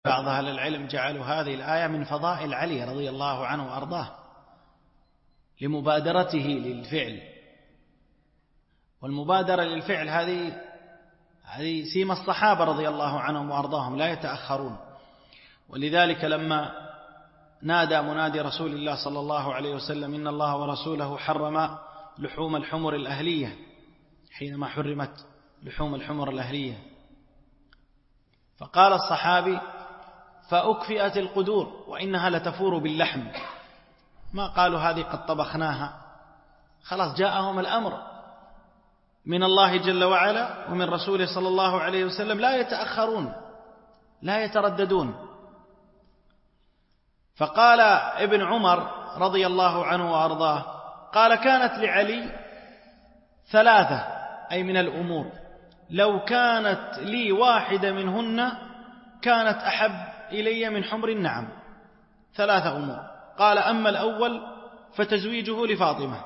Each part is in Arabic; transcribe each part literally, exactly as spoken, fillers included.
بعض أهل العلم جعلوا هذه الآية من فضائل علي رضي الله عنه وأرضاه لمبادرته للفعل، والمبادرة للفعل هذه هذه سيما الصحابة رضي الله عنهم وأرضاهم، لا يتأخرون. ولذلك لما نادى منادي رسول الله صلى الله عليه وسلم إن الله ورسوله حرم لحوم الحمر الأهلية، حينما حرمت لحوم الحمر الأهلية، فقال الصحابي فأكفئت القدور وإنها لتفور باللحم، ما قالوا هذه قد طبخناها، خلاص جاءهم الأمر من الله جل وعلا ومن رسوله صلى الله عليه وسلم، لا يتأخرون لا يترددون. فقال ابن عمر رضي الله عنه وأرضاه قال كانت لعلي ثلاثة أي من الأمور، لو كانت لي واحدة منهن كانت أحب إلي من حمر النعم. ثلاثة أمور، قال أما الأول فتزويجه لفاطمة،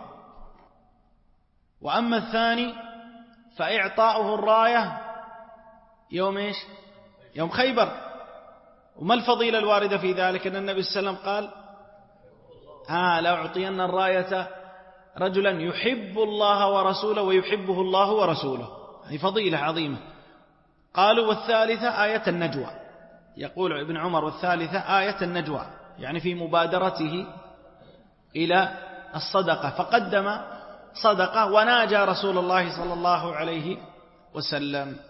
وأما الثاني فإعطاؤه الراية يوم إيش؟ يوم خيبر. وما الفضيلة الواردة في ذلك؟ أن النبي صلى الله عليه وسلم قال آه لا أعطين الراية رجلا يحب الله ورسوله ويحبه الله ورسوله، هذه فضيلة عظيمة. قالوا والثالثة آية النجوى، يقول ابن عمر والثالثة آية النجوى، يعني في مبادرته إلى الصدقة، فقدم صدقة وناجى رسول الله صلى الله عليه وسلم.